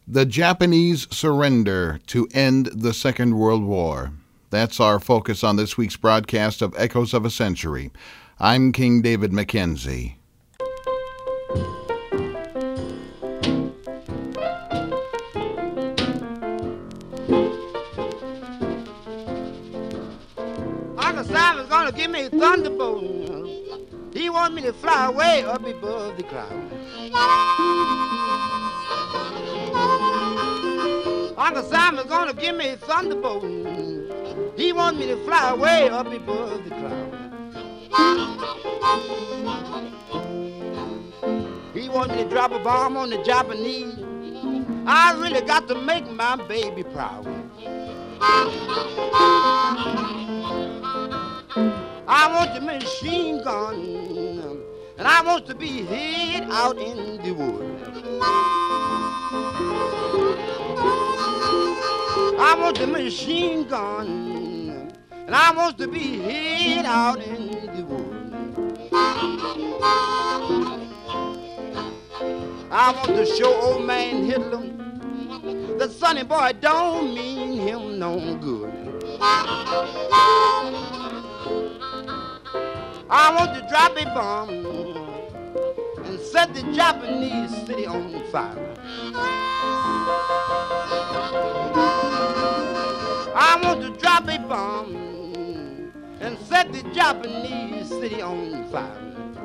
The Japanese surrender to end the Second World War. That's our focus on this week's broadcast of Echoes of a Century. I'm King David Mackenzie. Uncle Simon's gonna give me a thunderbolt. He wants me to fly way up above the clouds. Uncle Simon's gonna give me a thunderbolt. He wants me to fly way up above the clouds. He wants me to drop a bomb on the Japanese. I really got to make my baby proud. I want the machine gun, and I want to be hid out in the woods. I want the machine gun, and I want to be hid out in the woods. I want to show old man Hitler that Sonny Boy don't mean him no good. I want to drop a bomb and set the Japanese city on fire. I want to drop a bomb and set the Japanese city on fire.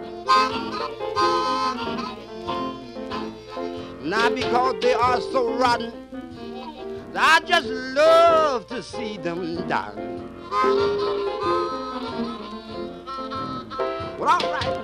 Now because they are so rotten, I just love to see them die. Well, all right.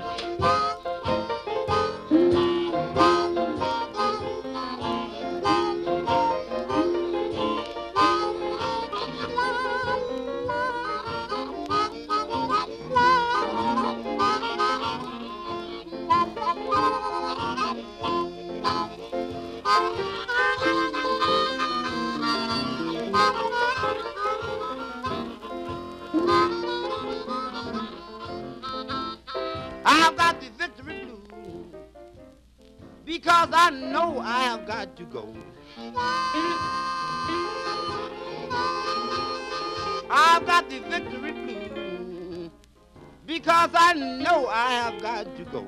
I've got the victory blues because I know I have got to go. I've got the victory blues because I know I have got to go.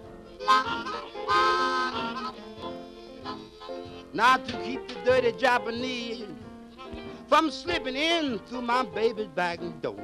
Now to keep the dirty Japanese from slipping in through my baby's back door.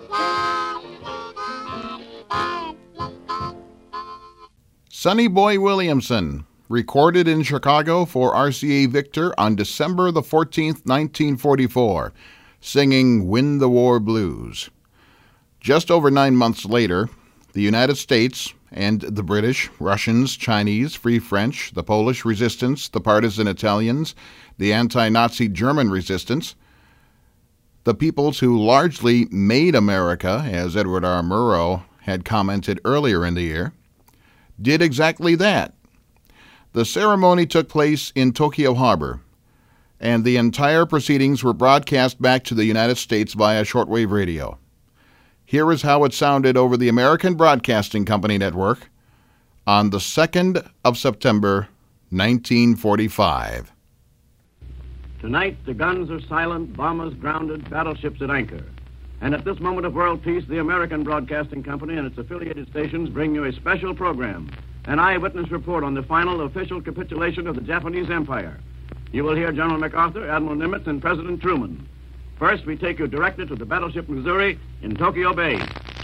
Sonny Boy Williamson, recorded in Chicago for RCA Victor on December the 14th, 1944, singing Win the War Blues. Just over 9 months later, the United States and the British, Russians, Chinese, Free French, the Polish resistance, the partisan Italians, the anti-Nazi German resistance, the peoples who largely made America, as Edward R. Murrow had commented earlier in the year, did exactly that. The ceremony took place in Tokyo Harbor, and the entire proceedings were broadcast back to the United States via shortwave radio. Here is how it sounded over the American Broadcasting Company network on the 2nd of September, 1945. Tonight, the guns are silent, bombers grounded, battleships at anchor. And at this moment of world peace, the American Broadcasting Company and its affiliated stations bring you a special program, an eyewitness report on the final official capitulation of the Japanese Empire. You will hear General MacArthur, Admiral Nimitz, and President Truman. First, we take you directly to the battleship Missouri in Tokyo Bay.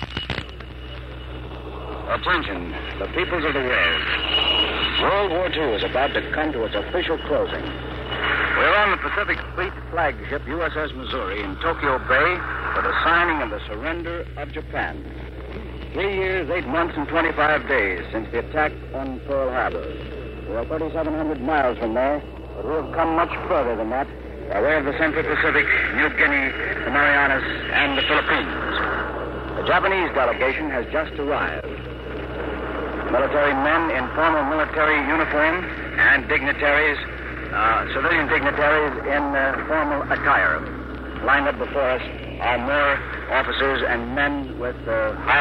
Attention, the peoples of the world. World War II is about to come to its official closing. We're on the Pacific Fleet flagship USS Missouri in Tokyo Bay for the signing of the surrender of Japan. 3 years, 8 months, and 25 days since the attack on Pearl Harbor. We are 3,700 miles from there, but we have come much further than that by way of the Central Pacific, New Guinea, the Marianas, and the Philippines. The Japanese delegation has just arrived. Military men in formal military uniform and dignitaries, civilian dignitaries in formal attire. Lined up before us are more officers and men with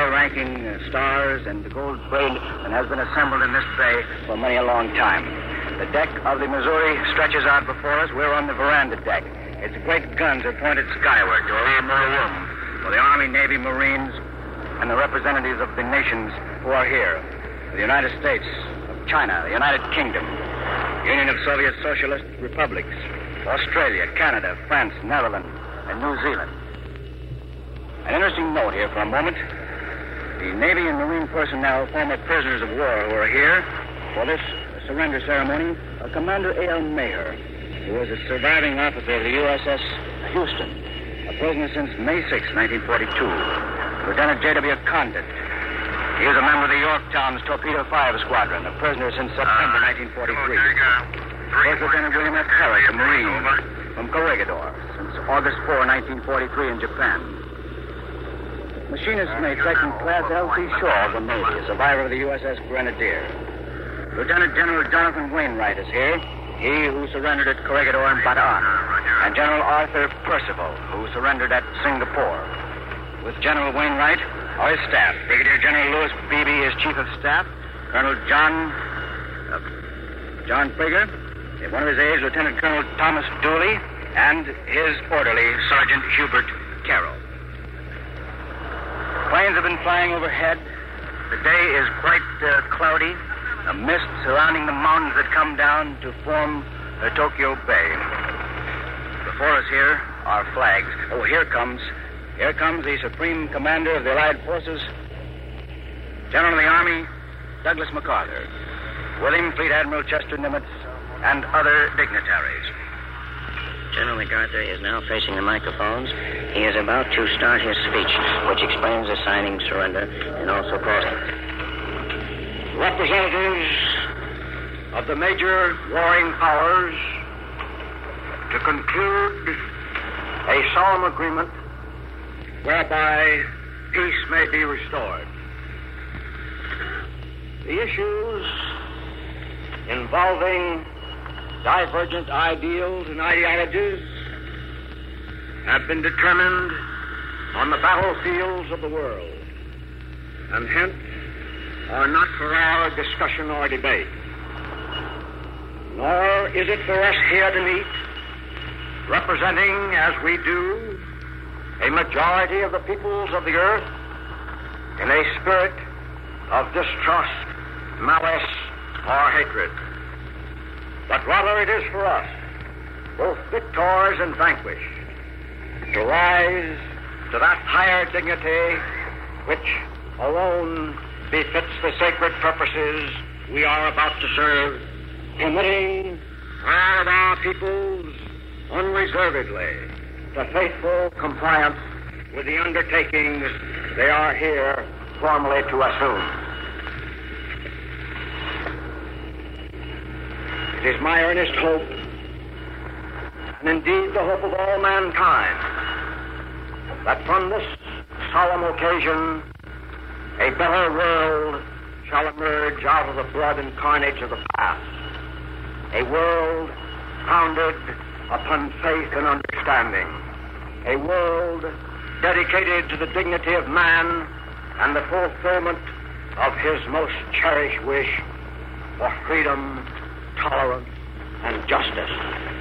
high-ranking stars and the gold braid than has been assembled in this bay for many a long time. The deck of the Missouri stretches out before us. We're on the veranda deck. Its great guns are pointed skyward to allow more room for the Army, Navy, Marines, and the representatives of the nations who are here. The United States, China, the United Kingdom, Union of Soviet Socialist Republics, Australia, Canada, France, Netherlands, and New Zealand. An interesting note here for a moment. The Navy and Marine personnel, former prisoners of war who are here for this surrender ceremony, are Commander A.L. Maher, who was a surviving officer of the USS Houston, a prisoner since May 6, 1942. Lieutenant J.W. Condit. He was a member of the Yorktown's Torpedo 5 Squadron, a prisoner since September 1943. First Lieutenant William F. Herrick, a Marine from Corregidor, since August 4, 1943 in Japan. Machinist Mate Second Class L.C. Shaw of the Navy, a survivor of the USS Grenadier. Lieutenant General Jonathan Wainwright is here, he who surrendered at Corregidor and Bataan, and General Arthur Percival, who surrendered at Singapore. With General Wainwright are his staff. Brigadier General Louis Beebe is Chief of Staff. Colonel John Prager, one of his aides, Lieutenant Colonel Thomas Dooley, and his orderly, Sergeant Hubert Carroll. Planes have been flying overhead. The day is quite cloudy. A mist surrounding the mountains that come down to form Tokyo Bay. Before us here are flags. Oh, here comes the Supreme Commander of the Allied Forces, General of the Army, Douglas MacArthur, William Fleet Admiral Chester Nimitz, and other dignitaries. General MacArthur is now facing the microphones. He is about to start his speech, which explains the signing, surrender, and also crossing. Representatives of the major warring powers, to conclude a solemn agreement whereby peace may be restored. The issues involving divergent ideals and ideologies have been determined on the battlefields of the world, and hence are not for our discussion or debate. Nor is it for us here to meet, representing, as we do, a majority of the peoples of the earth in a spirit of distrust, malice, or hatred. But rather it is for us, both victors and vanquished, to rise to that higher dignity which alone befits the sacred purposes we are about to serve, committing all of our peoples unreservedly to faithful compliance with the undertakings they are here formally to assume. It is my earnest hope, and indeed the hope of all mankind, that from this solemn occasion a better world shall emerge out of the blood and carnage of the past. A world founded upon faith and understanding. A world dedicated to the dignity of man and the fulfillment of his most cherished wish for freedom, tolerance, and justice.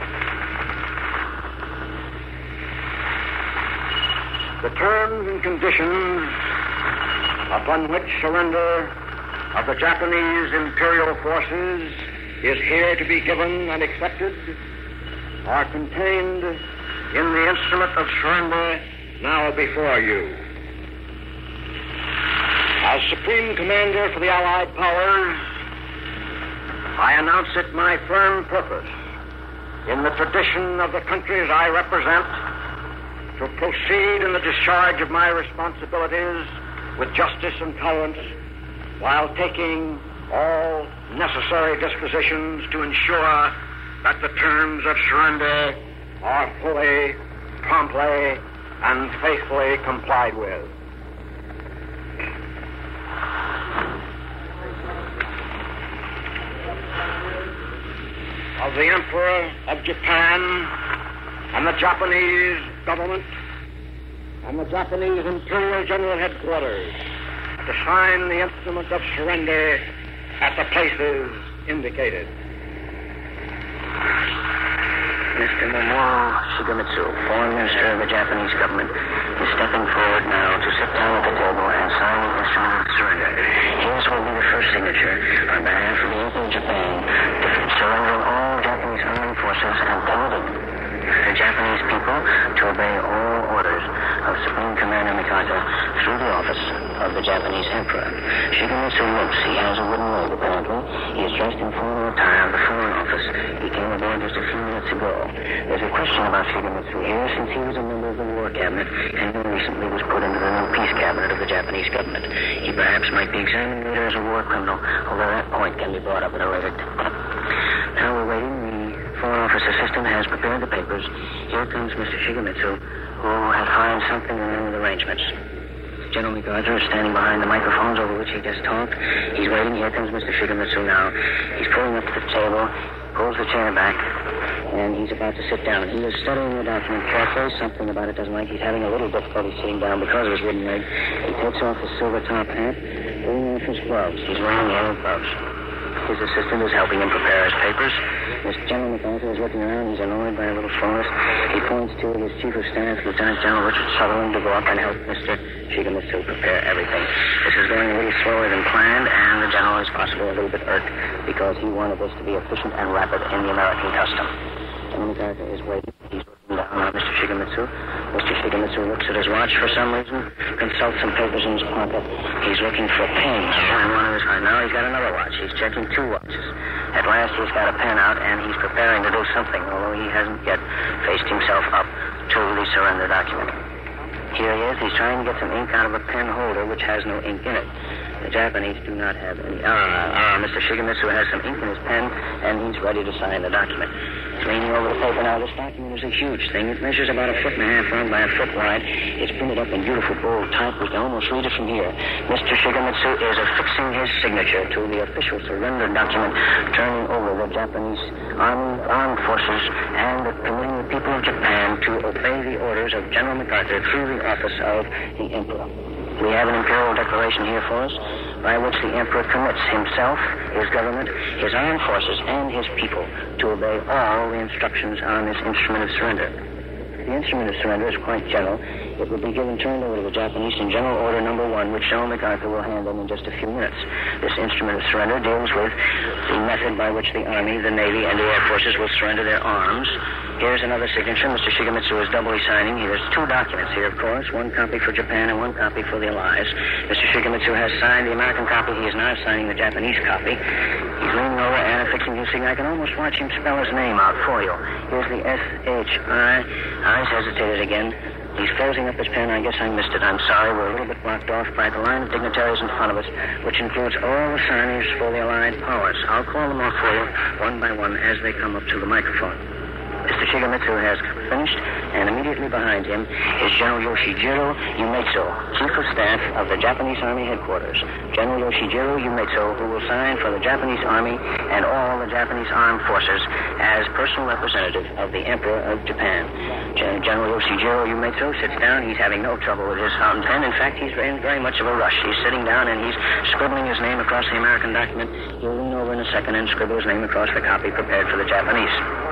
The terms and conditions upon which surrender of the Japanese imperial forces is here to be given and accepted are contained in the instrument of surrender now before you. As Supreme Commander for the Allied Powers, I announce it my firm purpose, in the tradition of the countries I represent, to proceed in the discharge of my responsibilities with justice and tolerance, while taking all necessary dispositions to ensure that the terms of surrender are fully, promptly, and faithfully complied with. Of the Emperor of Japan and the Japanese government and the Japanese Imperial General Headquarters to sign the instrument of surrender at the places indicated. Mr. Mamoru Shigemitsu, foreign minister of the Japanese government, is stepping forward now to sit down at the table and sign the instrument of surrender. His will be the first signature on behalf of the Emperor of Japan, surrendering all Japanese armed forces and committing the Japanese people to obey all orders of Supreme Commander MacArthur through the office of the Japanese Emperor. Shigemitsu limps. He has a wooden leg, apparently. He is dressed in formal attire of the Foreign Office. He came aboard just a few minutes ago. There's a question about Shigemitsu here, since he was a member of the War Cabinet and more recently was put into the new Peace Cabinet of the Japanese government. He perhaps might be examined later as a war criminal, although that point can be brought up at a later time. Now we're waiting. The Foreign Office assistant has prepared the papers. Here comes Mr. Shigemitsu, who has found something wrong with arrangements. General MacArthur is standing behind the microphones over which he just talked. He's waiting. Here comes Mr. Shigemitsu now. He's pulling up to the table, pulls the chair back, and he's about to sit down. He was studying the document carefully. Something about it doesn't like. He's having a little difficulty sitting down because of his wooden leg. He takes off his silver top hat, pulling off his gloves. He's wearing yellow gloves. His assistant is helping him prepare his papers. Mr. General MacArthur is looking around. He's annoyed by a little fullness. He points to his chief of staff, Lieutenant General Richard Sutherland, to go up and help Mr. Shigemitsu prepare everything. This is going a little slower than planned, and the general is possibly a little bit irked because he wanted this to be efficient and rapid in the American custom. General MacArthur is waiting. He's looking down on Mr. Shigemitsu. Mr. Shigemitsu looks at his watch for some reason, consults some papers in his pocket. He's looking for a pen. And one of his right now, he's got another watch. He's checking two watches. At last, he's got a pen out, and he's preparing to do something, although he hasn't yet faced himself up to the surrender document. Here he is. He's trying to get some ink out of a pen holder, which has no ink in it. The Japanese do not have any. Mr. Shigemitsu has some ink in his pen, and he's ready to sign the document. He's leaning over the paper now. This document is a huge thing. It measures about 1.5 feet long by 1 foot wide. It's printed up in beautiful bold type. We can almost read it from here. Mr. Shigemitsu is affixing his signature to the official surrender document, turning over the Japanese armed forces and permitting the people of Japan to obey the orders of General MacArthur through the office of the Emperor. We have an imperial declaration here for us, by which the Emperor commits himself, his government, his armed forces, and his people to obey all the instructions on this instrument of surrender. The instrument of surrender is quite general. It will be turned over to the Japanese in General Order No. 1, which General MacArthur will hand them in just a few minutes. This instrument of surrender deals with the method by which the Army, the Navy, and the Air Forces will surrender their arms. Here's another signature. Mr. Shigemitsu is doubly signing. There's two documents here, of course. One copy for Japan and one copy for the Allies. Mr. Shigemitsu has signed the American copy. He is now signing the Japanese copy. He's leaning over and affixing his signature. I can almost watch him spell his name out for you. Here's the S-H-I. Eyes hesitated again. He's closing up his pen. I guess I missed it. I'm sorry. We're a little bit blocked off by the line of dignitaries in front of us, which includes all the signers for the Allied powers. I'll call them off for you, one by one, as they come up to the microphone. Mr. Shigemitsu has finished, and immediately behind him is General Yoshijiro Yumetsu, Chief of Staff of the Japanese Army Headquarters. General Yoshijiro Yumetsu, who will sign for the Japanese Army and all the Japanese Armed Forces as personal representative of the Emperor of Japan. General Yoshijiro Yumetsu sits down. He's having no trouble with his fountain pen. In fact, he's in very much of a rush. He's sitting down, and he's scribbling his name across the American document. He'll lean over in a second and scribble his name across the copy prepared for the Japanese.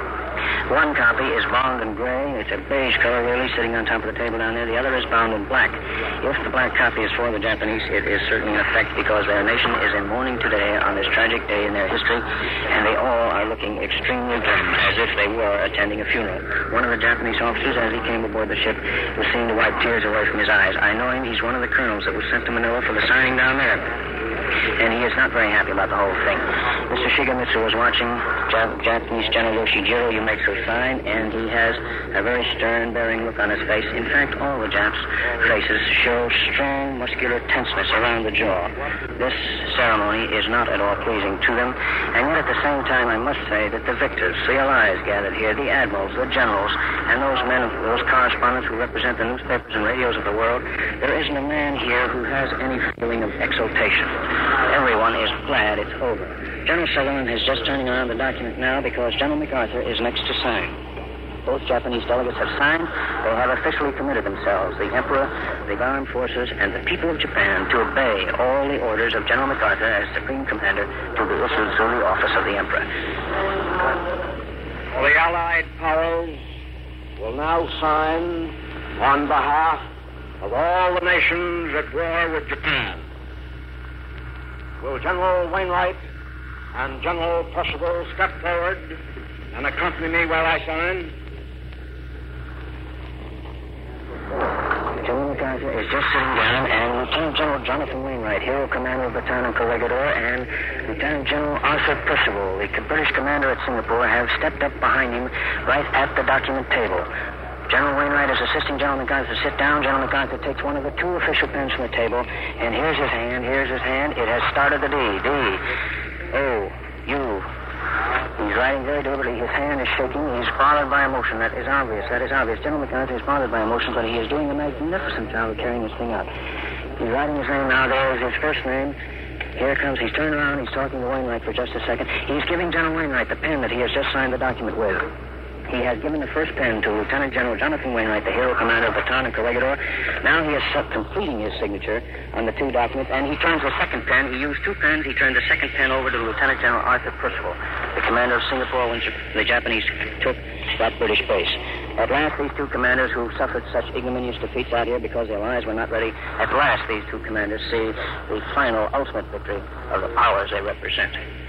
One copy is bound in gray. It's a beige color, really, sitting on top of the table down there. The other is bound in black. If the black copy is for the Japanese, it is certainly in effect because their nation is in mourning today on this tragic day in their history, and they all are looking extremely grim, as if they were attending a funeral. One of the Japanese officers, as he came aboard the ship, was seen to wipe tears away from his eyes. I know him. He's one of the colonels that was sent to Manila for the signing down there. And he is not very happy about the whole thing. Mr. Shigemitsu was watching Japanese General Yoshijiro Yumetsu sign, and he has a very stern, bearing look on his face. In fact, all the Japs' faces show strong, muscular tenseness around the jaw. This ceremony is not at all pleasing to them, and yet at the same time, I must say that the victors, the allies gathered here, the admirals, the generals, and those men, those correspondents who represent the newspapers and radios of the world, there isn't a man here who has any feeling of exultation. Everyone is glad it's over. General Sutherland is just turning around the document now because General MacArthur is next to sign. Both Japanese delegates have signed. They have officially committed themselves, the Emperor, the armed forces, and the people of Japan, to obey all the orders of General MacArthur as Supreme Commander to be issued through the office of the Emperor. for the Allied powers will now sign on behalf of all the nations at war with Japan. Will General Wainwright and General Percival step forward and accompany me while I sign? General MacArthur is just sitting down, and Lieutenant General Jonathan Wainwright, Hero Commander of Bataan and Corregidor, and Lieutenant General Arthur Percival, the British commander at Singapore, have stepped up behind him right at the document table. General Wainwright is assisting General MacArthur to sit down. General MacArthur takes one of the two official pens from the table, and here's his hand. It has started the D. D. O. U. He's writing very deliberately. His hand is shaking. He's bothered by emotion. That is obvious. General MacArthur is bothered by emotion, but he is doing a magnificent job of carrying this thing out. He's writing his name now. There is his first name. Here it comes. He's turned around. He's talking to Wainwright for just a second. He's giving General Wainwright the pen that he has just signed the document with. He has given the first pen to Lieutenant General Jonathan Wainwright, the Hero Commander of Bataan and Corregidor. Now he is completing his signature on the two documents, and he turns the second pen. He used two pens. He turned the second pen over to Lieutenant General Arthur Percival, the commander of Singapore when the Japanese took that British base. At last, these two commanders who suffered such ignominious defeats out here because their lives were not ready, at last these two commanders see the final, ultimate victory of the powers they represent.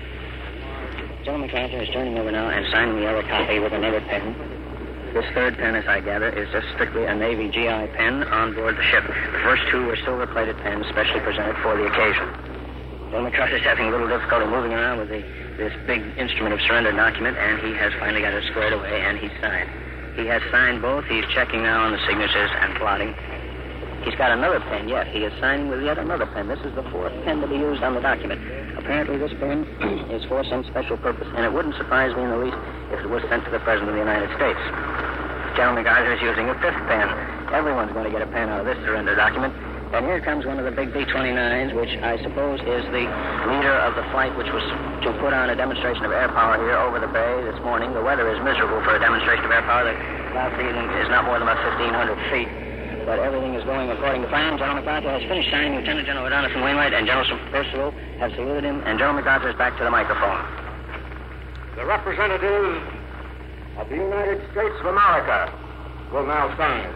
General MacArthur is turning over now and signing the other copy with another pen. This third pen, as I gather, is just strictly a Navy GI pen on board the ship. The first two were silver-plated pens specially presented for the occasion. General MacArthur is having a little difficulty moving around with this big instrument of surrender document, and he has finally got it squared away, and he's signed. He has signed both. He's checking now on the signatures and plotting. He's got another pen yet. He is signing with yet another pen. This is the fourth pen to be used on the document. Apparently this pen is for some special purpose, and it wouldn't surprise me in the least if it was sent to the President of the United States. General MacArthur is using a fifth pen. Everyone's going to get a pen out of this surrender document. And here comes one of the big B-29s, which I suppose is the leader of the flight which was to put on a demonstration of air power here over the bay this morning. The weather is miserable for a demonstration of air power. The cloud ceiling is not more than about 1,500 feet. But everything is going according to plan. General MacArthur has finished signing. Lieutenant General Jonathan Wainwright and General Percival have saluted him, and General MacArthur is back to the microphone. The representative of the United States of America will now sign.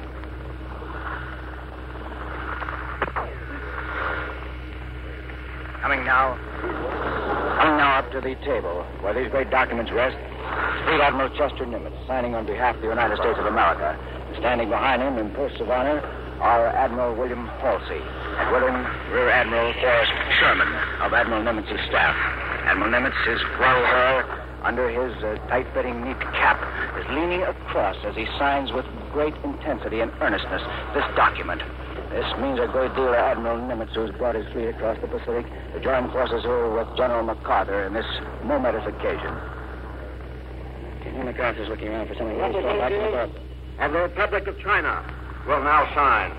Coming now up to the table where these great documents rest, Fleet Admiral Chester Nimitz, signing on behalf of the United States of America. Standing behind him in posts of honor are Admiral William Halsey, and with him Rear Admiral Forrest Sherman of Admiral Nimitz's staff. Admiral Nimitz, his well hair under his tight-fitting neat cap, is leaning across as he signs with great intensity and earnestness this document. This means a great deal to Admiral Nimitz, who's brought his fleet across the Pacific to join forces here with General MacArthur in this momentous occasion. General MacArthur's looking around for something else to talk about. Of the Republic of China will now sign.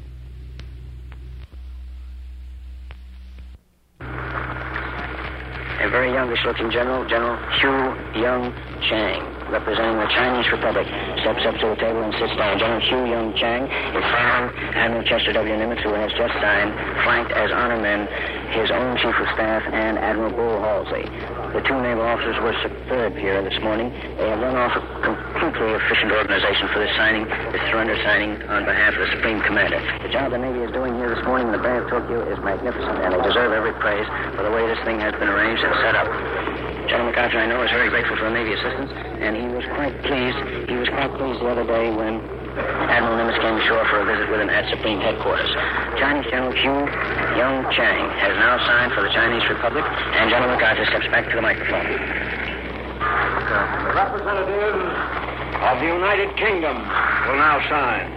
A very youngish-looking general, General Hugh Young Chang, representing the Chinese Republic, steps up to the table and sits down. General Hugh Young Chang is following Admiral Chester W. Nimitz, who has just signed, flanked as honor men, his own Chief of Staff and Admiral Bull Halsey. The two naval officers were superb here this morning. They have run off a completely efficient organization for this signing, this surrender signing on behalf of the Supreme Commander. The job the Navy is doing here this morning in the Bay of Tokyo is magnificent, and they deserve every praise for the way this thing has been arranged and set up. General MacArthur, I know, is very grateful for the Navy assistance, and he was quite pleased. He was quite pleased the other day when Admiral Nimitz came ashore for a visit with him at Supreme Headquarters. Chinese General Hugh Young Chang has now signed for the Chinese Republic, and General MacArthur steps back to the microphone. The representative of the United Kingdom will now sign.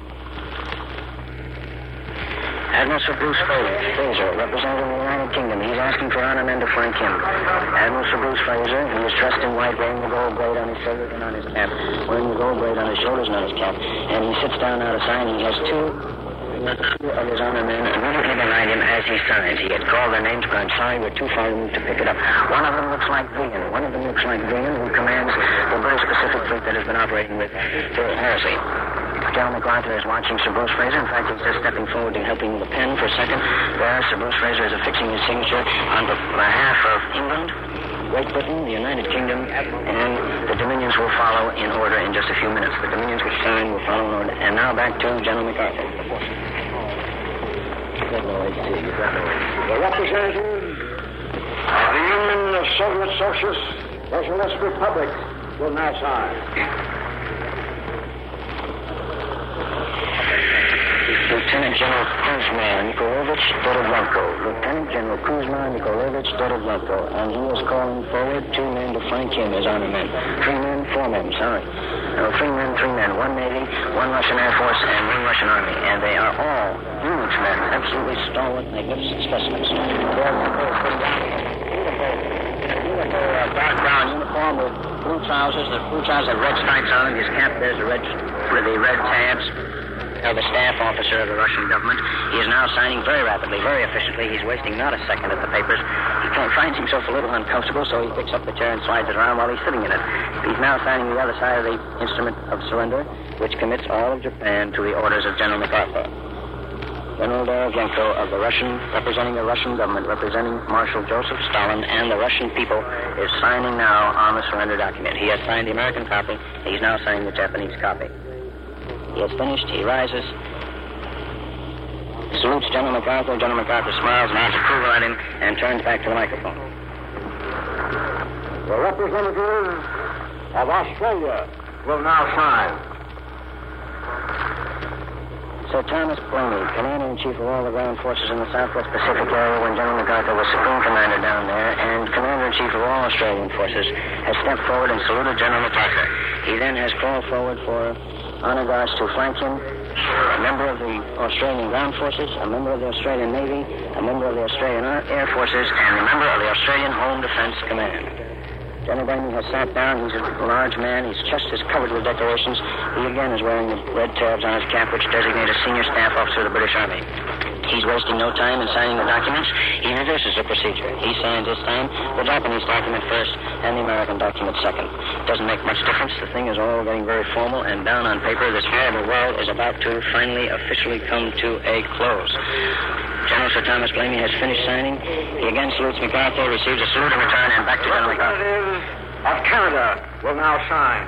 Admiral Sir Bruce Fraser, representative of the United Kingdom. He's asking for honor men to flank him. Admiral Sir Bruce Fraser, he is dressed in white, wearing the gold braid on his shoulder and on his cap. Wearing the gold braid on his shoulders and on his cap. And he sits down now to sign. He has two of his honor men immediately behind him as he signs. He had called their names, but I'm sorry, we're too far removed to pick it up. One of them looks like Bingham. Who commands the British Pacific Fleet that has been operating with Phil Halsey. General MacArthur is watching Sir Bruce Fraser. In fact, he's just stepping forward and helping the pen for a second. There, Sir Bruce Fraser is affixing his signature on behalf of England. Great Britain, the United Kingdom, and the Dominions will follow in order in just a few minutes. The Dominions which sign will follow in order. And now back to General MacArthur. The representative of the Union of Soviet Socialist Republics will now sign. Lieutenant General Kuzma Nikolaevich Dorodlenko. Lieutenant General Kuzma Nikolaevich Dorodlenko. And he is calling forward 2 men to flank him as honor men. 3 men, 4 men, sorry. No, 3 men. 1 Navy, 1 Russian Air Force, and 1 Russian Army. And they are all huge men, absolutely stalwart, magnificent specimens. Beautiful dark brown uniform with blue trousers. The blue trousers have red stripes on them. His cap bears the red tabs. Of the staff officer of the Russian government. He is now signing very rapidly, very efficiently. He's wasting not a second at the papers. He finds himself a little uncomfortable, so he picks up the chair and slides it around while he's sitting in it. He's now signing the other side of the instrument of surrender, which commits all of Japan to the orders of General MacArthur. General Dorodlenko of the Russian, representing the Russian government, representing Marshal Joseph Stalin and the Russian people, is signing now on the surrender document. He has signed the American copy. He's now signing the Japanese copy. He has finished. He rises, salutes General MacArthur. General MacArthur smiles, nods approval at him, and turns back to the microphone. The representative of Australia will now sign. Sir Thomas Blaney, Commander-in-Chief of all the ground forces in the Southwest Pacific area when General MacArthur was Supreme Commander down there, and Commander-in-Chief of all Australian forces, has stepped forward and saluted General MacArthur. He then has called forward for honor guards to flank him, a member of the Australian Ground Forces, a member of the Australian Navy, a member of the Australian Air Forces, and a member of the Australian Home Defense Command. General Blaney has sat down. He's a large man. His chest is covered with decorations. He again is wearing the red tabs on his cap, which designate a senior staff officer of the British Army. He's wasting no time in signing the documents. He reverses the procedure. He signs this time the Japanese document first and the American document second. Doesn't make much difference. The thing is all getting very formal, and down on paper, this horrible world is about to finally officially come to a close. General Sir Thomas Blaney has finished signing. He again salutes MacArthur, receives a salute in return, and back to General MacArthur. Representative of Canada will now sign.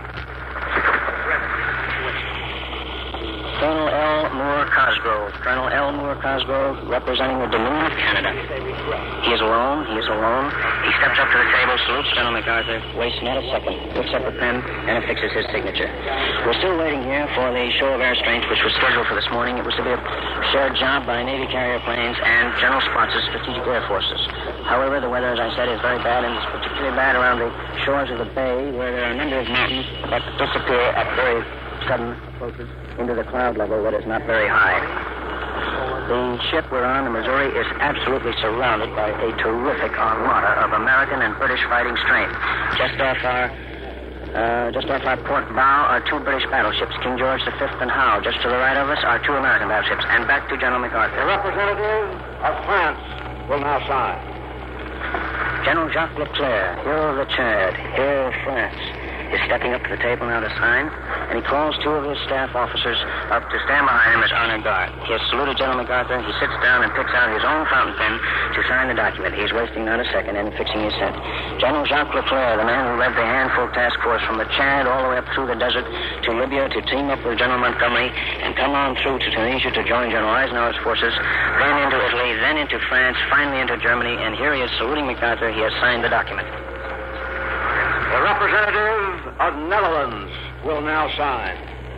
Colonel L. Moore Cosgrove. Colonel L. Moore Cosgrove, representing the Dominion of Canada. He is alone. He steps up to the table, salutes General MacArthur, wastes not a second, picks up a pen, and affixes his signature. We're still waiting here for the show of air strength, which was scheduled for this morning. It was to be a shared job by Navy carrier planes and General Spotz's Strategic Air Forces. However, the weather, as I said, is very bad, and it's particularly bad around the shores of the bay, where there are a number of mountains that disappear at very sudden approaches into the cloud level that is not very high. The ship we're on, the Missouri, is absolutely surrounded by a terrific armada of American and British fighting strength. Just off our port bow are 2 British battleships, King George V and Howe. Just to the right of us are 2 American battleships. And back to General MacArthur. The representative of France will now sign. General Jacques Leclerc, hero of the Chad, hero of France, is stepping up to the table now to sign, and he calls 2 of his staff officers up to stand behind him as honor guard. He has saluted General MacArthur. He sits down and picks out his own fountain pen to sign the document. He's wasting not a second in fixing his head. General Jacques Leclerc, the man who led the Handful Task Force from the Chad all the way up through the desert to Libya to team up with General Montgomery and come on through to Tunisia to join General Eisenhower's forces, then into Italy, then into France, finally into Germany, and here he is saluting MacArthur. He has signed the document. The representative of Netherlands will now sign.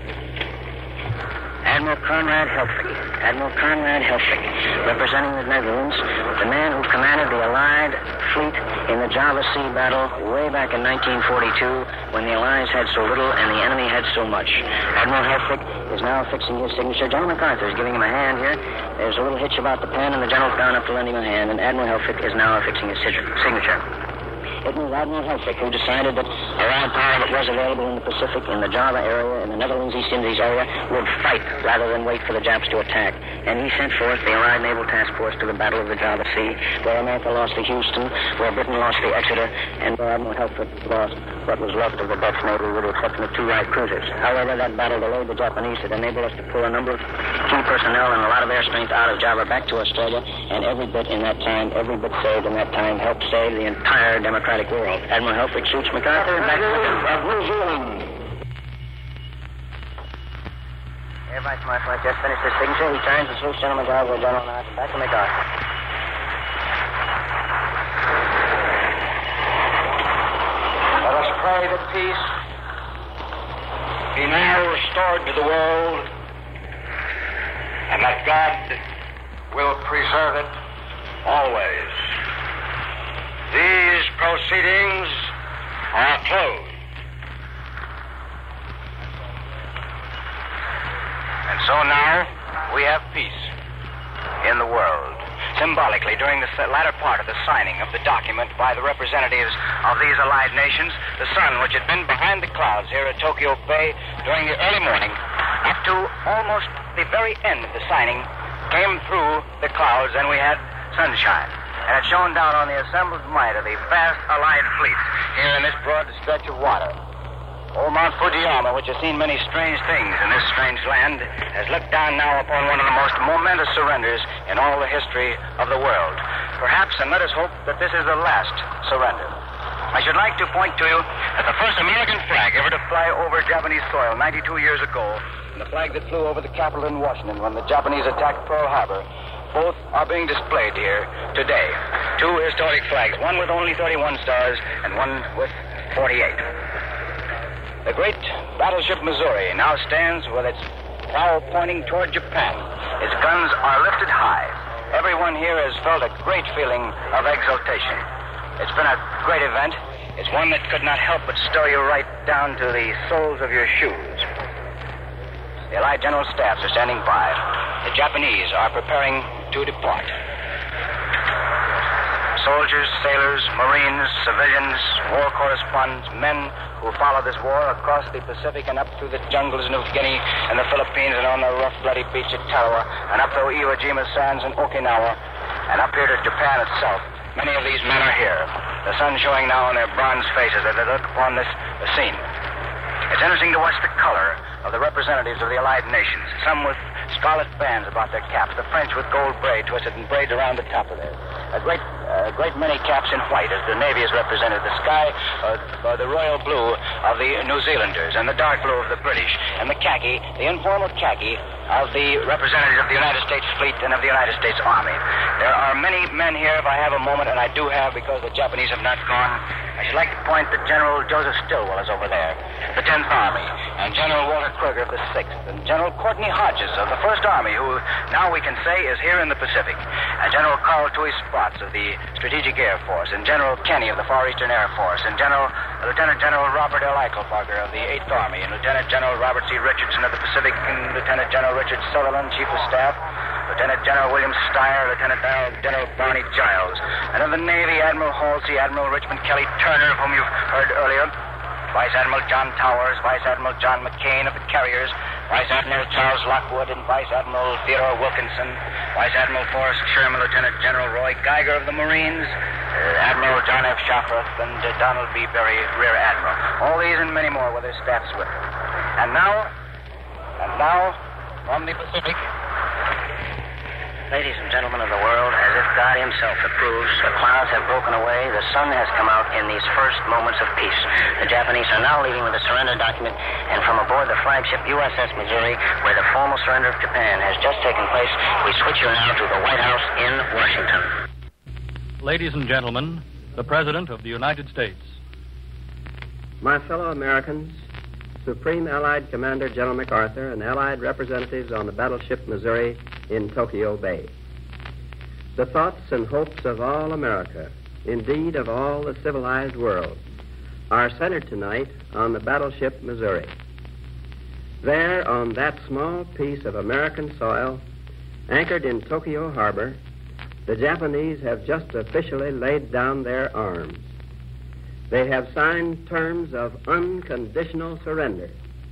Admiral Conrad Helfrich. Admiral Conrad Helfrich, representing the Netherlands, the man who commanded the Allied fleet in the Java Sea battle way back in 1942 when the Allies had so little and the enemy had so much. Admiral Helfrich is now fixing his signature. General MacArthur is giving him a hand here. There's a little hitch about the pen, and the general's gone up to lend him a hand, and Admiral Helfrich is now affixing his signature. It was Admiral Helfrich who decided that Allied power that was available in the Pacific, in the Java area, in the Netherlands East Indies area, would fight rather than wait for the Japs to attack. And he sent forth the Allied Naval Task Force to the Battle of the Java Sea, where America lost the Houston, where Britain lost the Exeter, and where Admiral Helfrich lost what was left of the Dutch Navy with the exception of 2 light cruisers. However, that battle delayed the Japanese. It enabled us to pull a number of key personnel and a lot of air strength out of Java back to Australia, and every bit in that time, every bit saved in that time helped save the entire Democratic democratic world. Admiral Helfrich shoots MacArthur back to the of New Zealand. Air Vice Marshal has just finished his signature. He turns and salutes General MacArthur and General Knox back to MacArthur. Let us pray that peace be now restored to the world, and that God will preserve it always. These proceedings are closed. And so now we have peace in the world. Symbolically, during the latter part of the signing of the document by the representatives of these allied nations, the sun, which had been behind the clouds here at Tokyo Bay during the early morning, up to almost the very end of the signing, came through the clouds and we had sunshine. And it shone down on the assembled might of the vast allied fleets here in this broad stretch of water. Old Mount Fujiyama, which has seen many strange things in this strange land, has looked down now upon one of the most momentous surrenders in all the history of the world. Perhaps, and let us hope, that this is the last surrender. I should like to point to you that the first American flag ever to fly over Japanese soil 92 years ago, and the flag that flew over the Capitol in Washington when the Japanese attacked Pearl Harbor, both are being displayed here today. Two historic flags, one with only 31 stars and one with 48. The great battleship Missouri now stands with its prow pointing toward Japan. Its guns are lifted high. Everyone here has felt a great feeling of exultation. It's been a great event. It's one that could not help but stir you right down to the soles of your shoes. The Allied General Staffs are standing by. The Japanese are preparing to depart. Soldiers, sailors, Marines, civilians, war correspondents, men who follow this war across the Pacific and up through the jungles of New Guinea and the Philippines and on the rough, bloody beach at Tarawa and up through Iwo Jima Sands and Okinawa and up here to Japan itself. Many of these men are here. The sun showing now on their bronze faces as they look upon this scene. It's interesting to watch the color of the representatives of the Allied nations, some with scarlet bands about their caps, the French with gold braid twisted and braided around the top of theirs. A great many caps in white as the Navy is represented. The sky, the royal blue of the New Zealanders, and the dark blue of the British, and the khaki, the informal khaki of the representatives of the United States Fleet and of the United States Army. There are many men here, if I have a moment, and I do have because the Japanese have not gone. I should like to point that General Joseph Stilwell is over there, the 10th Army, and General Walter Kruger of the 6th, and General Courtney Hodges of the 1st Army, who now we can say is here in the Pacific, and General Carl Tui Spots of the Strategic Air Force, and General Kenny of the Far Eastern Air Force, and Lieutenant General Robert L. Eichelbarger of the 8th Army, and Lieutenant General Robert C. Richardson of the Pacific, and Lieutenant General Richard Sutherland, Chief of Staff, Lieutenant General William Steyer, Lieutenant General Barney Giles, and of the Navy, Admiral Halsey, Admiral Richmond Kelly Turner, of whom you've heard earlier, Vice Admiral John Towers, Vice Admiral John McCain of the carriers, Vice Admiral Charles Lockwood, and Vice Admiral Theodore Wilkinson, Vice Admiral Forrest Sherman, Lieutenant General Roy Geiger of the Marines, Admiral John F. Shafroth, and Donald B. Berry, Rear Admiral. All these and many more with their staffs with them. And now, from the Pacific. Ladies and gentlemen of the world, as if God himself approves, the clouds have broken away, the sun has come out in these first moments of peace. The Japanese are now leaving with a surrender document, and from aboard the flagship USS Missouri, where the formal surrender of Japan has just taken place, we switch you now to the White House in Washington. Ladies and gentlemen, the President of the United States. My fellow Americans, Supreme Allied Commander General MacArthur and Allied representatives on the battleship Missouri in Tokyo Bay. The thoughts and hopes of all America, indeed of all the civilized world, are centered tonight on the battleship Missouri. There, on that small piece of American soil, anchored in Tokyo Harbor, the Japanese have just officially laid down their arms. They have signed terms of unconditional surrender.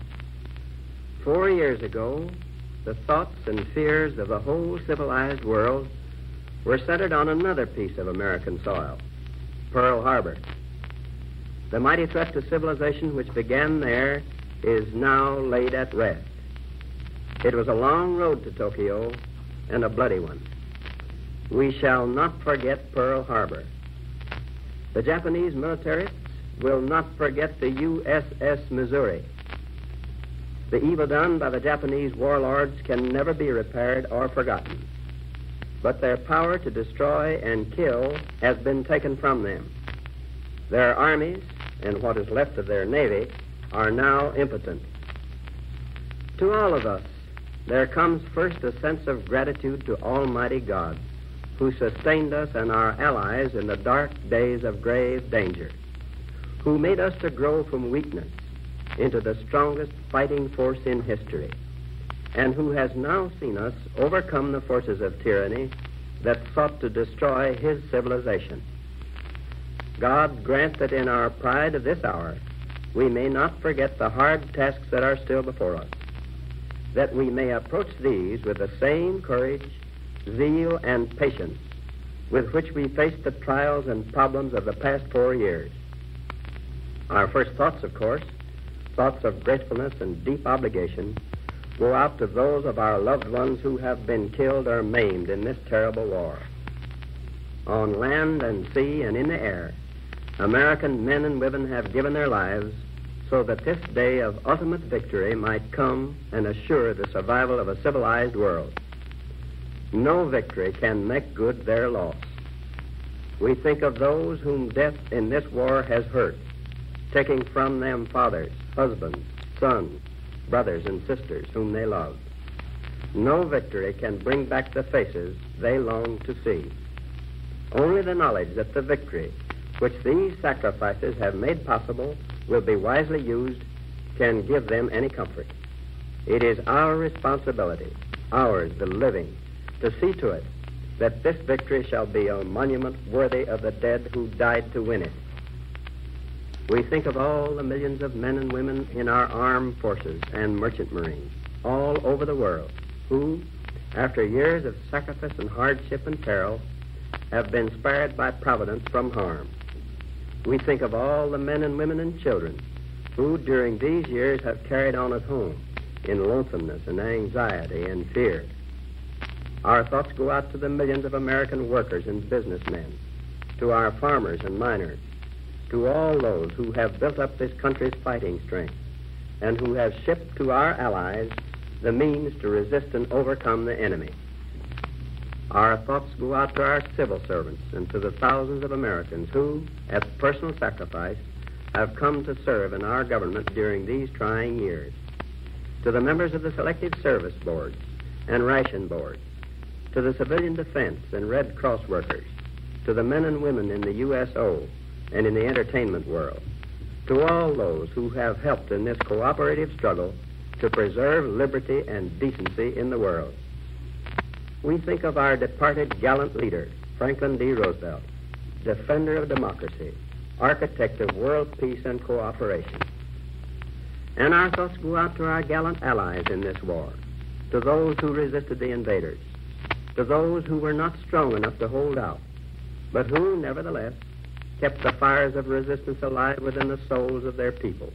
4 years ago, the thoughts and fears of the whole civilized world were centered on another piece of American soil, Pearl Harbor. The mighty threat to civilization which began there is now laid at rest. It was a long road to Tokyo and a bloody one. We shall not forget Pearl Harbor. The Japanese militarists will not forget the USS Missouri. The evil done by the Japanese warlords can never be repaired or forgotten. But their power to destroy and kill has been taken from them. Their armies, and what is left of their navy, are now impotent. To all of us, there comes first a sense of gratitude to Almighty God, who sustained us and our allies in the dark days of grave danger, who made us to grow from weakness into the strongest fighting force in history, and who has now seen us overcome the forces of tyranny that sought to destroy his civilization. God grant that in our pride of this hour, we may not forget the hard tasks that are still before us, that we may approach these with the same courage, zeal, and patience with which we faced the trials and problems of the past 4 years. Our first thoughts, of course, thoughts of gratefulness and deep obligation, go out to those of our loved ones who have been killed or maimed in this terrible war. On land and sea and in the air, American men and women have given their lives so that this day of ultimate victory might come and assure the survival of a civilized world. No victory can make good their loss. We think of those whom death in this war has hurt, taking from them fathers, husbands, sons, brothers, and sisters whom they loved. No victory can bring back the faces they long to see. Only the knowledge that the victory which these sacrifices have made possible will be wisely used can give them any comfort. It is our responsibility, ours, the living, to see to it that this victory shall be a monument worthy of the dead who died to win it. We think of all the millions of men and women in our armed forces and merchant marines all over the world who, after years of sacrifice and hardship and peril, have been spared by Providence from harm. We think of all the men and women and children who, during these years, have carried on at home in lonesomeness and anxiety and fear. Our thoughts go out to the millions of American workers and businessmen, to our farmers and miners, to all those who have built up this country's fighting strength and who have shipped to our allies the means to resist and overcome the enemy. Our thoughts go out to our civil servants and to the thousands of Americans who, at personal sacrifice, have come to serve in our government during these trying years. To the members of the Selective Service Boards and Ration Boards, to the civilian defense and Red Cross workers, to the men and women in the USO and in the entertainment world, to all those who have helped in this cooperative struggle to preserve liberty and decency in the world. We think of our departed gallant leader, Franklin D. Roosevelt, defender of democracy, architect of world peace and cooperation. And our thoughts go out to our gallant allies in this war, to those who resisted the invaders, to those who were not strong enough to hold out, but who, nevertheless, kept the fires of resistance alive within the souls of their people.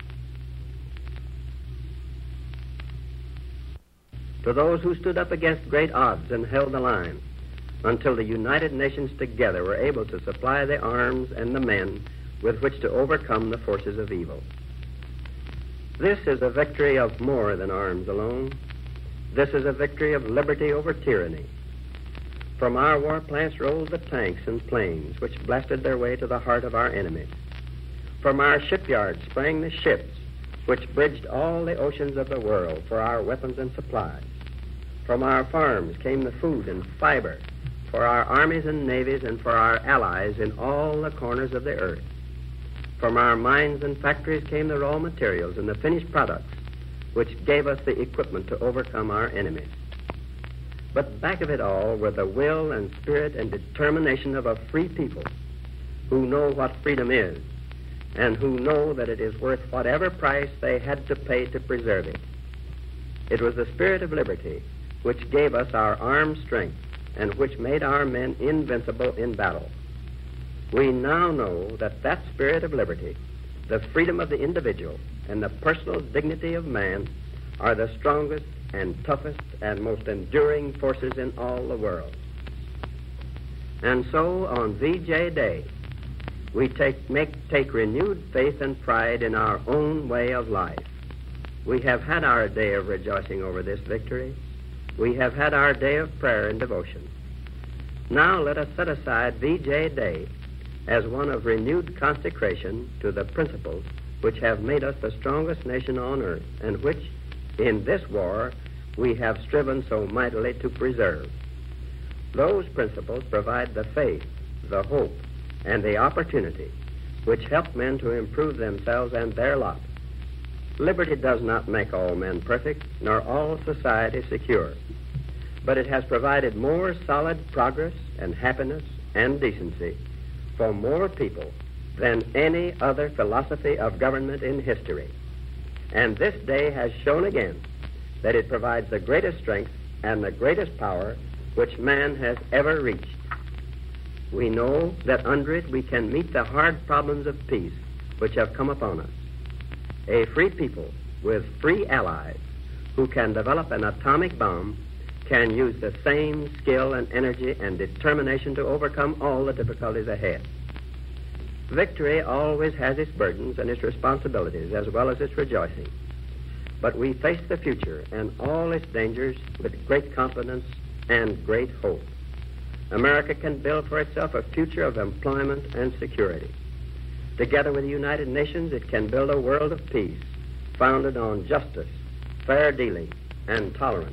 To those who stood up against great odds and held the line until the United Nations together were able to supply the arms and the men with which to overcome the forces of evil. This is a victory of more than arms alone. This is a victory of liberty over tyranny. From our war plants rolled the tanks and planes which blasted their way to the heart of our enemies. From our shipyards sprang the ships which bridged all the oceans of the world for our weapons and supplies. From our farms came the food and fiber for our armies and navies and for our allies in all the corners of the earth. From our mines and factories came the raw materials and the finished products which gave us the equipment to overcome our enemies. But back of it all were the will and spirit and determination of a free people who know what freedom is and who know that it is worth whatever price they had to pay to preserve it. It was the spirit of liberty which gave us our armed strength and which made our men invincible in battle. We now know that that spirit of liberty, the freedom of the individual, and the personal dignity of man are the strongest and toughest and most enduring forces in all the world. And so, on VJ Day, we take renewed faith and pride in our own way of life. We have had our day of rejoicing over this victory. We have had our day of prayer and devotion. Now let us set aside VJ Day as one of renewed consecration to the principles which have made us the strongest nation on earth and which, in this war, we have striven so mightily to preserve. Those principles provide the faith, the hope, and the opportunity which help men to improve themselves and their lot. Liberty does not make all men perfect, nor all society secure, but it has provided more solid progress and happiness and decency for more people than any other philosophy of government in history. And this day has shown again that it provides the greatest strength and the greatest power which man has ever reached. We know that under it we can meet the hard problems of peace which have come upon us. A free people with free allies who can develop an atomic bomb can use the same skill and energy and determination to overcome all the difficulties ahead. Victory always has its burdens and its responsibilities as well as its rejoicing. But we face the future and all its dangers with great confidence and great hope. America can build for itself a future of employment and security. Together with the United Nations, it can build a world of peace founded on justice, fair dealing, and tolerance.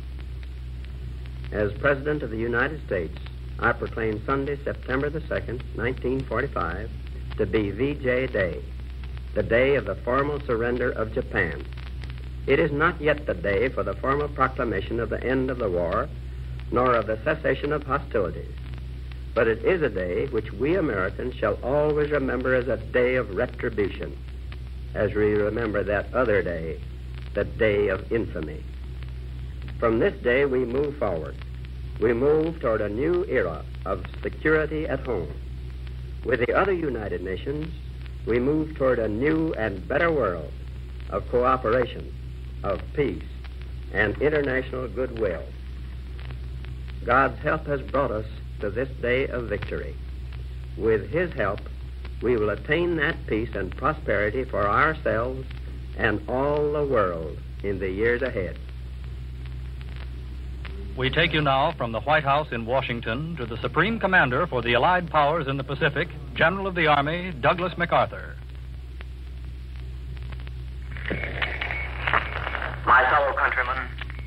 As President of the United States, I proclaim Sunday, September the 2nd, 1945, to be VJ Day, the day of the formal surrender of Japan. It is not yet the day for the formal proclamation of the end of the war, nor of the cessation of hostilities, but it is a day which we Americans shall always remember as a day of retribution, as we remember that other day, the day of infamy. From this day we move forward. We move toward a new era of security at home. With the other United Nations, we move toward a new and better world of cooperation, of peace, and international goodwill. God's help has brought us to this day of victory. With His help, we will attain that peace and prosperity for ourselves and all the world in the years ahead. We take you now from the White House in Washington to the Supreme Commander for the Allied Powers in the Pacific, General of the Army, Douglas MacArthur. My fellow countrymen,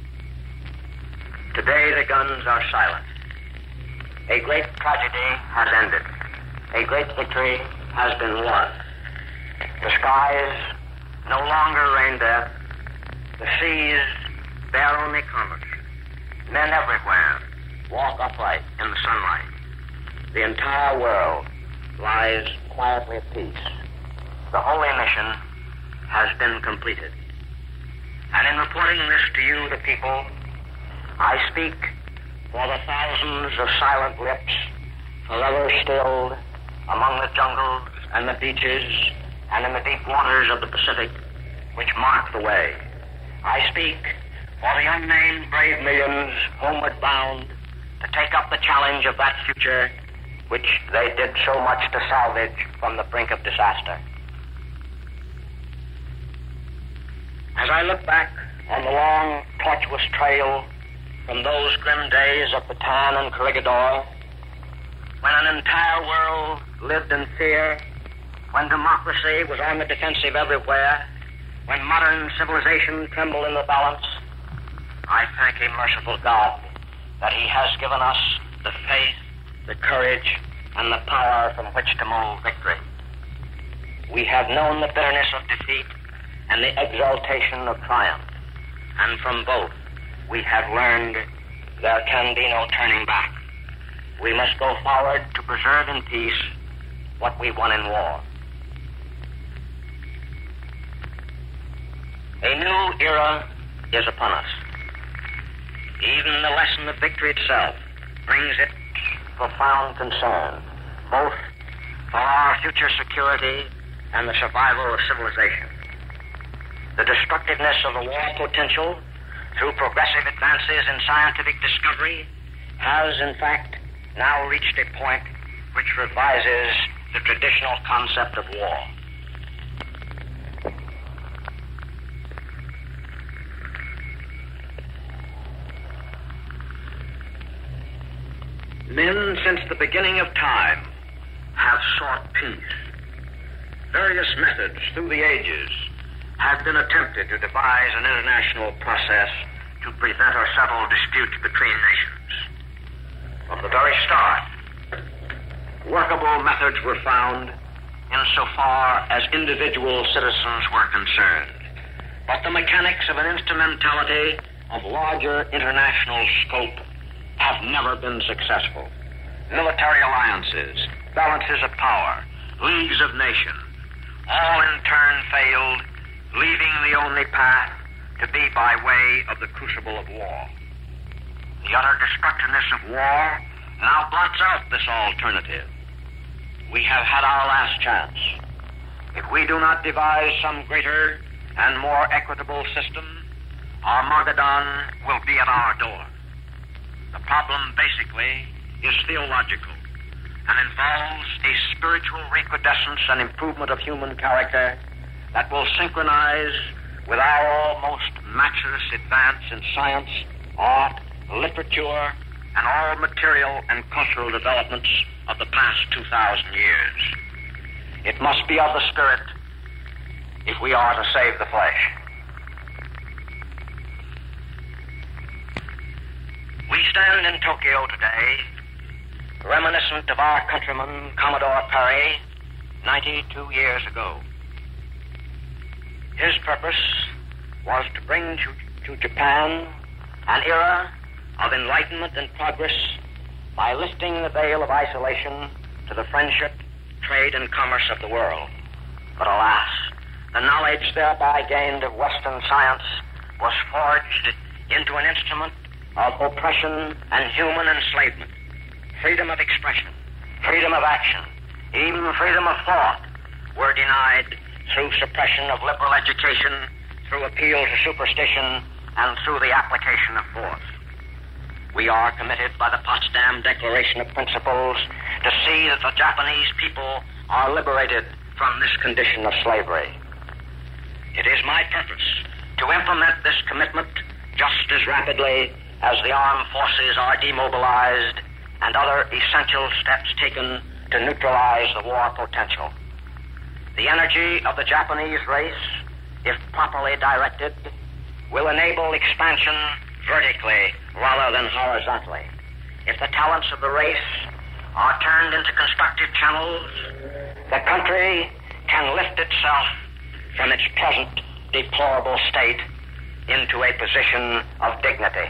today the guns are silent. A great tragedy has ended. A great victory has been won. The skies no longer rain death. The seas bear only commerce. Men everywhere walk upright in the sunlight. The entire world lies quietly at peace. The holy mission has been completed. And in reporting this to you, the people, I speak for the thousands of silent lips forever stilled among the jungles and the beaches and in the deep waters of the Pacific which mark the way. I speak for the unnamed brave millions homeward bound to take up the challenge of that future which they did so much to salvage from the brink of disaster. As I look back on the long, tortuous trail from those grim days of Bataan and Corregidor, when an entire world lived in fear, when democracy was on the defensive everywhere, when modern civilization trembled in the balance, I thank a merciful God that He has given us the faith, the courage, and the power from which to move victory. We have known the bitterness of defeat and the exaltation of triumph, and from both we have learned there can be no turning back. We must go forward to preserve in peace what we won in war. A new era is upon us. Even the lesson of victory itself brings its profound concern, both for our future security and the survival of civilization. The destructiveness of the war potential through progressive advances in scientific discovery has, in fact, now reached a point which revises the traditional concept of war. Men, since the beginning of time, have sought peace. Various methods through the ages have been attempted to devise an international process to prevent or settle disputes between nations. From the very start, workable methods were found insofar as individual citizens were concerned. But the mechanics of an instrumentality of larger international scope have never been successful. Military alliances, balances of power, leagues of nations, all in turn failed, leaving the only path to be by way of the crucible of war. The utter destructiveness of war now blots out this alternative. We have had our last chance. If we do not devise some greater and more equitable system, Armageddon will be at our door. The problem basically is theological and involves a spiritual recrudescence and improvement of human character that will synchronize with our almost matchless advance in science, art, literature, and all material and cultural developments of the past 2,000 years. It must be of the spirit if we are to save the flesh. We stand in Tokyo today, reminiscent of our countryman, Commodore Perry, 92 years ago. His purpose was to bring to Japan an era of enlightenment and progress by lifting the veil of isolation to the friendship, trade, and commerce of the world. But alas, the knowledge thereby gained of Western science was forged into an instrument of oppression and human enslavement. Freedom of expression, freedom of action, even freedom of thought were denied through suppression of liberal education, through appeal to superstition, and through the application of force. We are committed by the Potsdam Declaration of Principles to see that the Japanese people are liberated from this condition of slavery. It is my purpose to implement this commitment just as rapidly as the armed forces are demobilized and other essential steps taken to neutralize the war potential. The energy of the Japanese race, if properly directed, will enable expansion vertically rather than horizontally. If the talents of the race are turned into constructive channels, the country can lift itself from its present deplorable state into a position of dignity.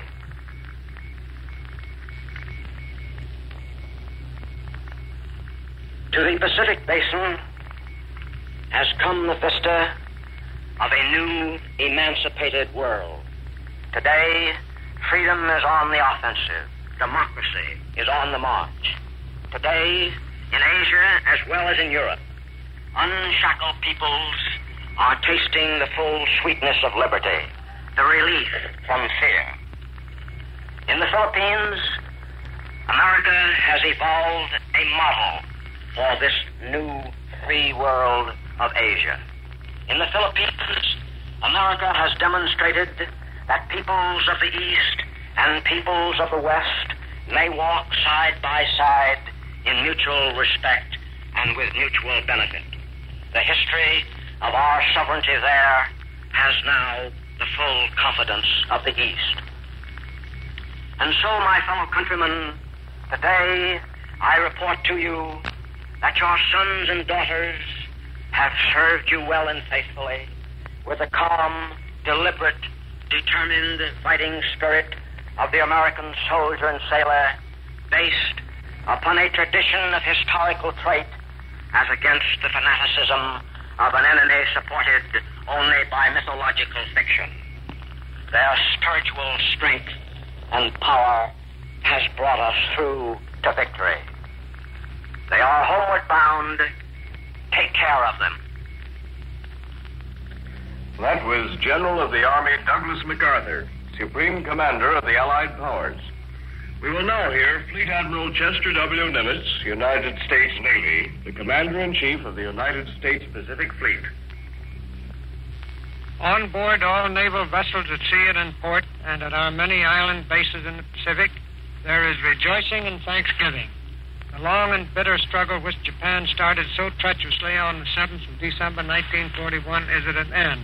To the Pacific Basin has come the vista of a new, emancipated world. Today, freedom is on the offensive. Democracy is on the march. Today, in Asia as well as in Europe, unshackled peoples are tasting the full sweetness of liberty, the relief from fear. In the Philippines, America has evolved a model for this new free world of Asia. In the Philippines, America has demonstrated that peoples of the East and peoples of the West may walk side by side in mutual respect and with mutual benefit. The history of our sovereignty there has now the full confidence of the East. And so, my fellow countrymen, today I report to you that your sons and daughters have served you well and faithfully with the calm, deliberate, determined fighting spirit of the American soldier and sailor, based upon a tradition of historical trait as against the fanaticism of an enemy supported only by mythological fiction. Their spiritual strength and power has brought us through to victory. They are homeward bound. Take care of them. That was General of the Army Douglas MacArthur, Supreme Commander of the Allied Powers. We will now hear Fleet Admiral Chester W. Nimitz, United States Navy, the Commander-in-Chief of the United States Pacific Fleet. On board all naval vessels at sea and in port, and at our many island bases in the Pacific, there is rejoicing and thanksgiving. The long and bitter struggle which Japan started so treacherously on the 7th of December 1941 is at an end.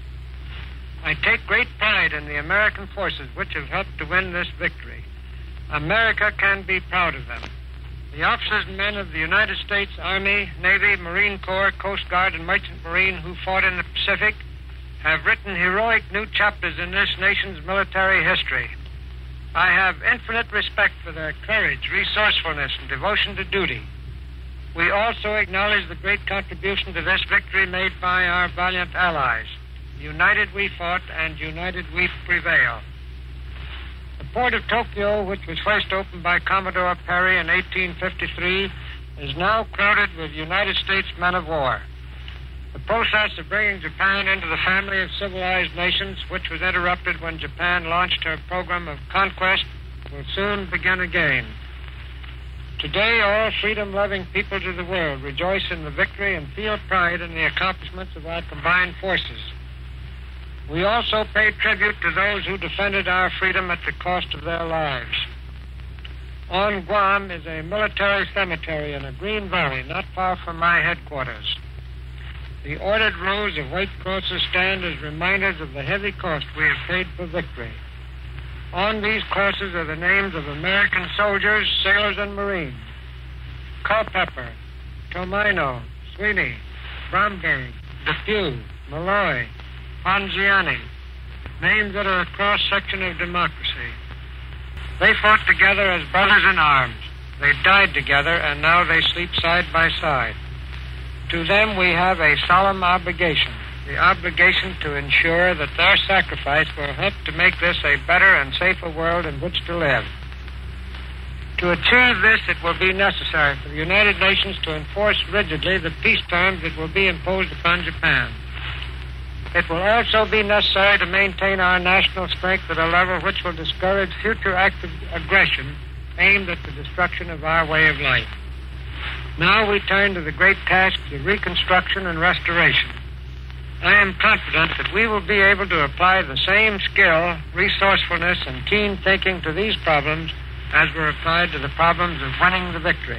I take great pride in the American forces which have helped to win this victory. America can be proud of them. The officers and men of the United States Army, Navy, Marine Corps, Coast Guard, and Merchant Marine who fought in the Pacific have written heroic new chapters in this nation's military history. I have infinite respect for their courage, resourcefulness, and devotion to duty. We also acknowledge the great contribution to this victory made by our valiant allies. United we fought, and united we prevail. The port of Tokyo, which was first opened by Commodore Perry in 1853, is now crowded with United States men of war. The process of bringing Japan into the family of civilized nations, which was interrupted when Japan launched her program of conquest, will soon begin again. Today, all freedom-loving peoples of the world rejoice in the victory and feel pride in the accomplishments of our combined forces. We also pay tribute to those who defended our freedom at the cost of their lives. On Guam is a military cemetery in a green valley not far from my headquarters. The ordered rows of white crosses stand as reminders of the heavy cost we have paid for victory. On these crosses are the names of American soldiers, sailors, and Marines. Culpeper, Tomino, Sweeney, Bromberg, Depew, Malloy, Ponziani, names that are a cross-section of democracy. They fought together as brothers in arms. They died together, and now they sleep side by side. To them we have a solemn obligation, the obligation to ensure that their sacrifice will help to make this a better and safer world in which to live. To achieve this, it will be necessary for the United Nations to enforce rigidly the peace terms that will be imposed upon Japan. It will also be necessary to maintain our national strength at a level which will discourage future acts of aggression aimed at the destruction of our way of life. Now we turn to the great tasks of reconstruction and restoration. I am confident that we will be able to apply the same skill, resourcefulness, and keen thinking to these problems as were applied to the problems of winning the victory.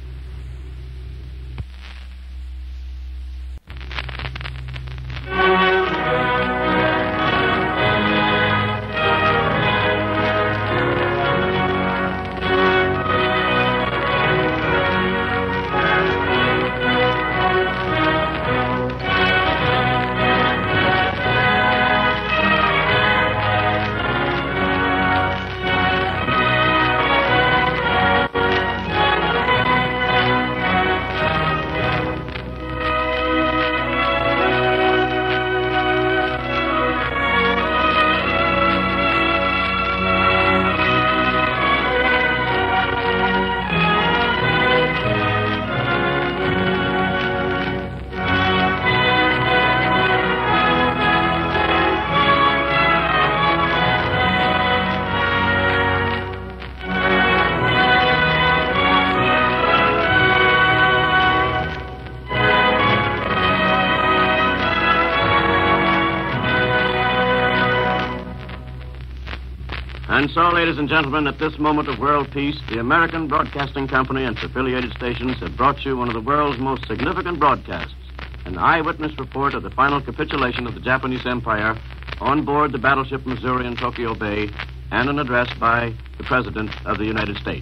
And so, ladies and gentlemen, at this moment of world peace, the American Broadcasting Company and its affiliated stations have brought you one of the world's most significant broadcasts, an eyewitness report of the final capitulation of the Japanese Empire on board the battleship Missouri in Tokyo Bay, and an address by the President of the United States.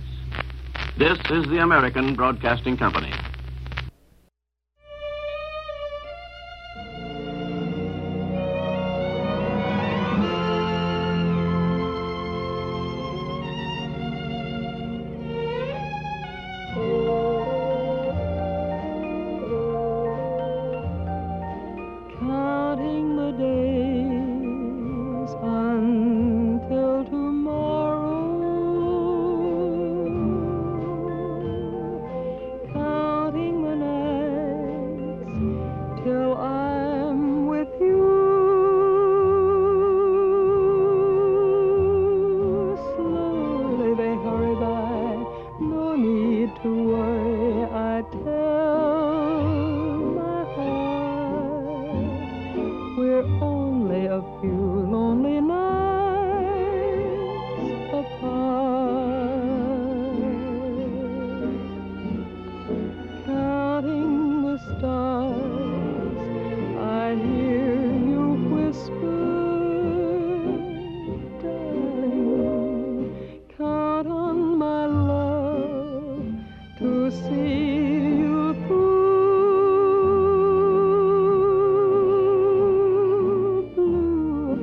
This is the American Broadcasting Company. Tomorrow,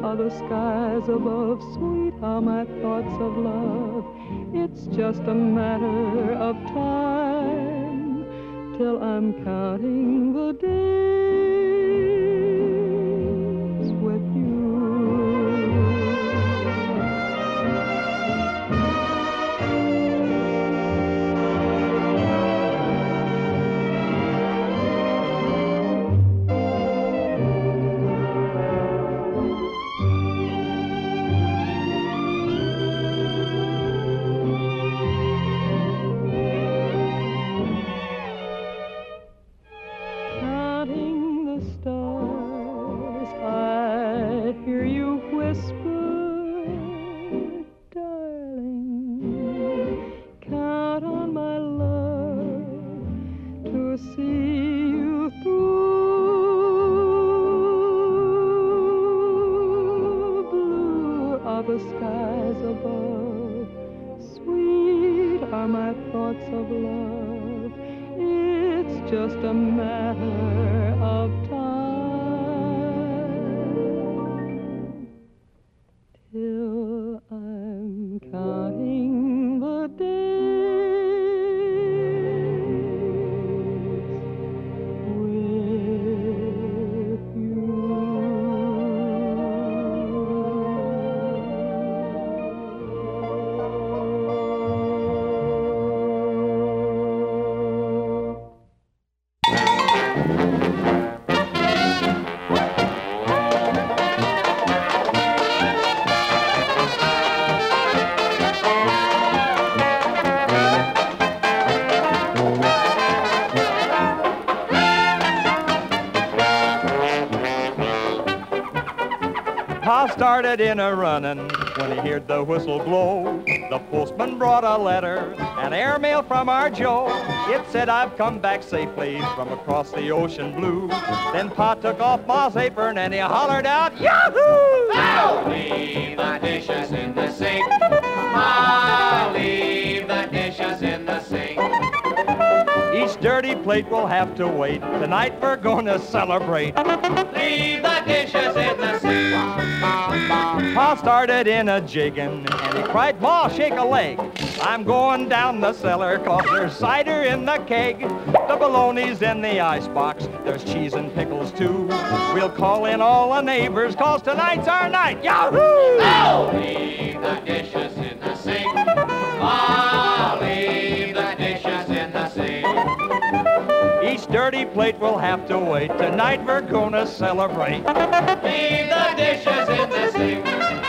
are the skies above. Sweet are my thoughts of love. It's just a matter of time till I'm counting the days with you. The skies above, sweet are my thoughts of love. It's just a matter of time till I'm counting the days with you. Pa started in a running when he heard the whistle blow. The postman brought a letter, an airmail from our Joe. It said, I've come back safely from across the ocean blue. Then Pa took off Ma's apron and he hollered out, Yahoo! Now leave the dishes in the sink. Ma, leave the dishes in the sink. Each dirty plate will have to wait. Tonight we're gonna celebrate. Leave the dishes in the sink. Pa started in a jiggin' and he cried, Ma, shake a leg. I'm going down the cellar 'cause there's cider in the keg. The bologna's in the icebox. There's cheese and pickles too. We'll call in all the neighbors 'cause tonight's our night. Yahoo! Now leave the dishes in the sink. Ma, leave the dishes in the sink. Each dirty plate will have to wait. Tonight we're gonna celebrate. Leave the dishes in the sink.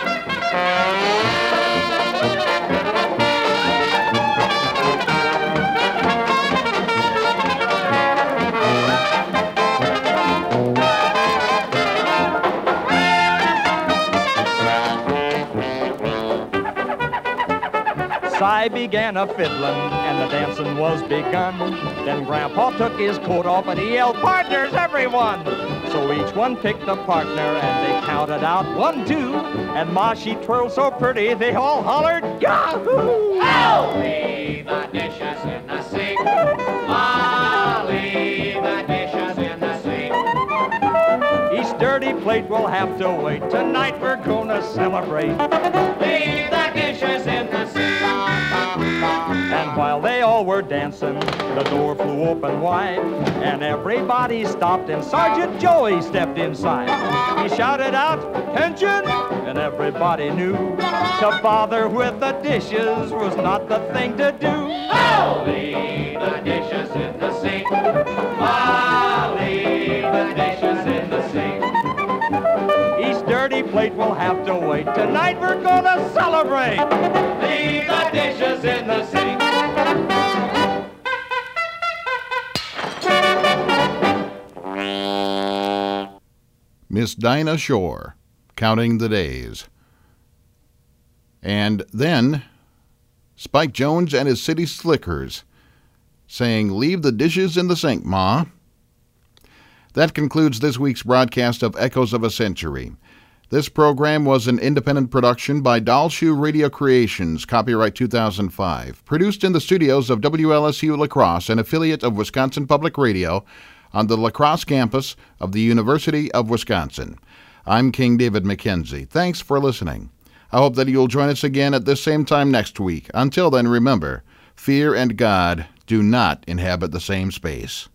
Si began a fiddlin' and the dancing was begun. Then Grandpa took his coat off and he yelled, partners, everyone! So each one picked a partner and they counted out 1, 2. And Ma, she twirled so pretty they all hollered, Yahoo! Now leave the dishes in the sink. Ma, leave the dishes in the sink. Each dirty plate will have to wait. Tonight we're gonna celebrate. Leave the dishes in the sink. And while they all were dancing, the door flew open wide, and everybody stopped, and Sergeant Joey stepped inside. He shouted out, attention, and everybody knew to bother with the dishes was not the thing to do. Oh, leave the dishes in the sink. Oh, leave the dishes in the sink. Each dirty plate will have to wait. Tonight we're gonna celebrate. Leave the dishes in the sink. Miss Dinah Shore, Counting the Days. And then Spike Jones and his City Slickers, saying, leave the dishes in the sink, Ma. That concludes this week's broadcast of Echoes of a Century. This program was an independent production by Doll Shoe Radio Creations, copyright 2005, produced in the studios of WLSU La Crosse, an affiliate of Wisconsin Public Radio, on the La Crosse campus of the University of Wisconsin. I'm King David Mackenzie. Thanks for listening. I hope that you'll join us again at this same time next week. Until then, remember, fear and God do not inhabit the same space.